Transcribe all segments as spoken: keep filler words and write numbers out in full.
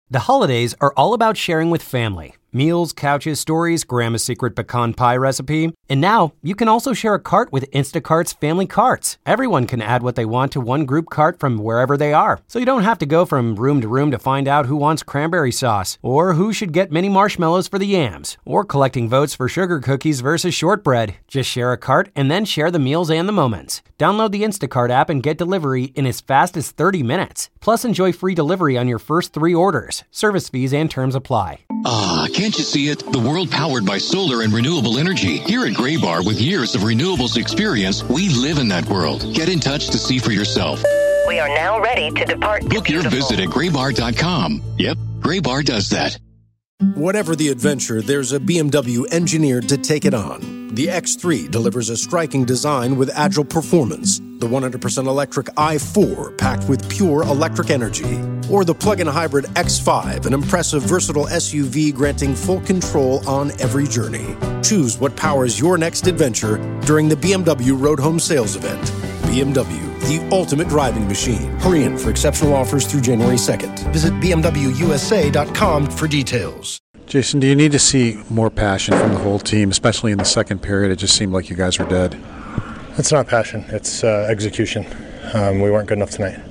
The holidays are all about sharing with family. Meals, couches, stories, Grandma's secret pecan pie recipe. And now, you can also share a cart with Instacart's Family Carts. Everyone can add what they want to one group cart from wherever they are. So you don't have to go from room to room to find out who wants cranberry sauce, or who should get mini marshmallows for the yams, or collecting votes for sugar cookies versus shortbread. Just share a cart and then share the meals and the moments. Download the Instacart app and get delivery in as fast as thirty minutes. Plus, enjoy free delivery on your first three orders. Service fees and terms apply. Ah, can't you see it? The world powered by solar and renewable energy. Here at Graybar, with years of renewables experience, we live in that world. Get in touch to see for yourself. We are now ready to depart. Book your visit at graybar dot com. Yep, Graybar does that. Whatever the adventure, there's a B M W engineered to take it on. The X three delivers a striking design with agile performance. The one hundred percent electric i four packed with pure electric energy. Or the plug-in hybrid X five, an impressive, versatile S U V granting full control on every journey. Choose what powers your next adventure during the B M W Road Home Sales Event. B M W, the ultimate driving machine. Hurry in for exceptional offers through January second. Visit b m w u s a dot com for details. Jason, do you need to see more passion from the whole team, especially in the second period? It just seemed like you guys were dead. It's not passion. It's uh, execution. Um, we weren't good enough tonight.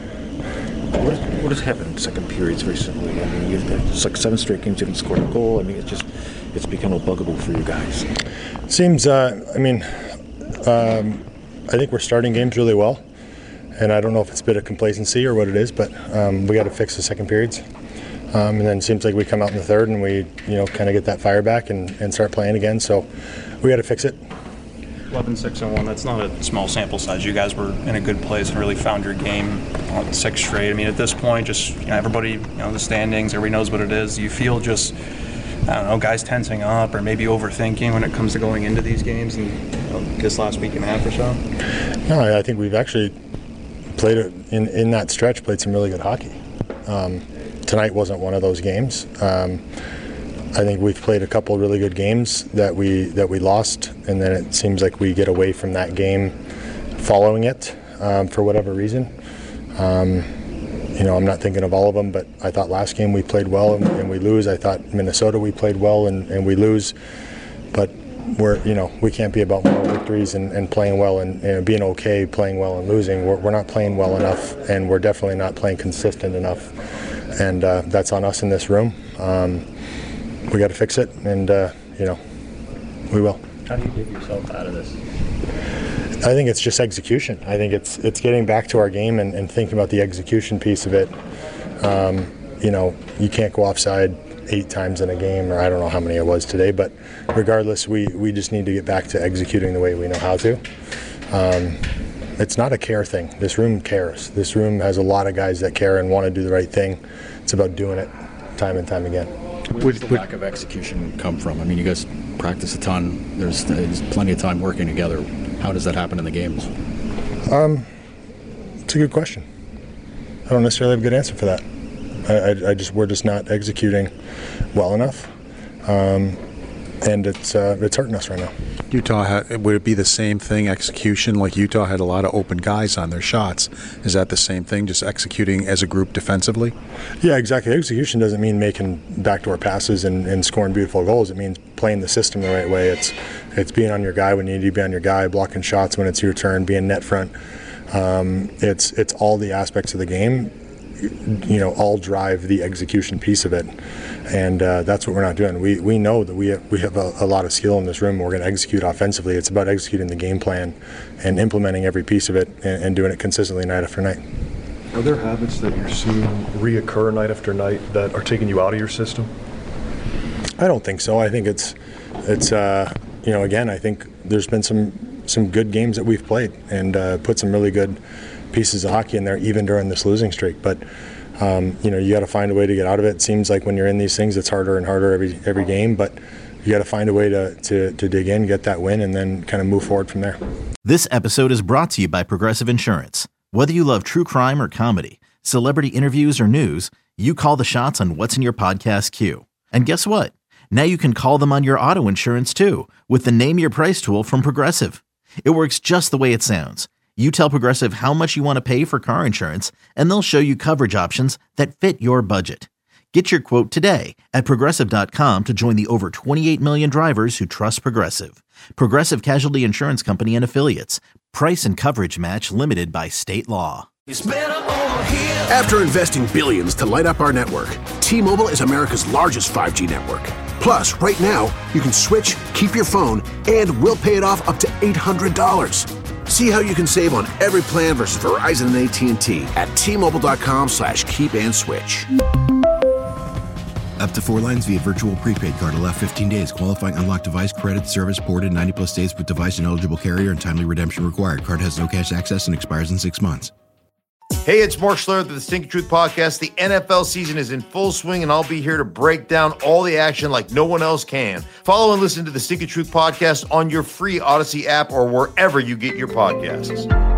What, is, what has happened in second periods recently? I mean, you've, it's like seven straight games you haven't scored a goal. I mean, it's just it's become a bugaboo for you guys. Seems, uh, I mean, um, I think we're starting games really well. And I don't know if it's a bit of complacency or what it is, but um, we got to fix the second periods. Um, and then it seems like we come out in the third and we, you know, kind of get that fire back and, and start playing again. So we got to fix it. eleven six and one, that's not a small sample size. You guys were in a good place and really found your game on six straight. I mean, at this point, just, you know, everybody, you know, the standings, everybody knows what it is. You feel just, I don't know, guys tensing up or maybe overthinking when it comes to going into these games and, you know, this last week and a half or so? No, I think we've actually played it in, in that stretch, played some really good hockey. Um, tonight wasn't one of those games. Um, I think we've played a couple really good games that we that we lost, and then it seems like we get away from that game following it um, for whatever reason. Um, you know, I'm not thinking of all of them, but I thought last game we played well and, and we lose. I thought Minnesota we played well and, and we lose. But we're, you know, we can't be about moral victories and, and playing well and, and being okay playing well and losing. We're, we're not playing well enough, and we're definitely not playing consistent enough. And uh, that's on us in this room. Um, we got to fix it, and uh, you know, we will. How do you dig yourself out of this? I think it's just execution. I think it's it's getting back to our game and, and thinking about the execution piece of it. Um, you know, you can't go offside eight times in a game, or I don't know how many it was today, but regardless, we, we just need to get back to executing the way we know how to. Um, it's not a care thing. This room cares. This room has a lot of guys that care and want to do the right thing. It's about doing it time and time again. Where does the lack of execution come from? I mean, you guys practice a ton. There's, there's plenty of time working together. How does that happen in the games? Um, it's a good question. I don't necessarily have a good answer for that. I, I, I just we're just not executing well enough, um, and it's uh, it's hurting us right now. Utah, had, would it be the same thing, execution? Like Utah had a lot of open guys on their shots. Is that the same thing, just executing as a group defensively? Yeah, exactly. Execution doesn't mean making backdoor passes and, and scoring beautiful goals. It means playing the system the right way. It's it's being on your guy when you need to be on your guy, blocking shots when it's your turn, being net front. Um, it's it's all the aspects of the game. You know, all drive the execution piece of it, and uh, that's what we're not doing. We we know that we have, we have a, a lot of skill in this room. We're going to execute offensively. It's about executing the game plan and implementing every piece of it and, and doing it consistently night after night. Are there habits that you're seeing reoccur night after night that are taking you out of your system? I don't think so. I think it's it's uh, you know, again, I think there's been some some good games that we've played and uh, put some really good pieces of hockey in there even during this losing streak, but um, you know, you got to find a way to get out of it. It seems like when you're in these things it's harder and harder every every game, but you got to find a way to, to to dig in, get that win, and then kind of move forward from there. This episode is brought to you by Progressive Insurance. Whether you love true crime or comedy, celebrity interviews or news, you call the shots on what's in your podcast queue. And guess what? Now you can call them on your auto insurance too with the Name Your Price tool from Progressive. It works just the way it sounds. You tell Progressive how much you want to pay for car insurance, and they'll show you coverage options that fit your budget. Get your quote today at Progressive dot com to join the over twenty-eight million drivers who trust Progressive. Progressive Casualty Insurance Company and Affiliates. Price and coverage match limited by state law. After investing billions to light up our network, T-Mobile is America's largest five G network. Plus, right now, you can switch, keep your phone, and we'll pay it off up to eight hundred dollars. See how you can save on every plan versus Verizon and A T and T at T-Mobile.com slash keep and switch. Up to four lines via virtual prepaid card. Allow fifteen days. Qualifying unlocked device credit service ported ninety plus days with device and eligible carrier and timely redemption required. Card has no cash access and expires in six months. Hey, it's Mark Schlereth of the Stinky Truth Podcast. The N F L season is in full swing, and I'll be here to break down all the action like no one else can. Follow and listen to the Stinky Truth Podcast on your free Odyssey app or wherever you get your podcasts.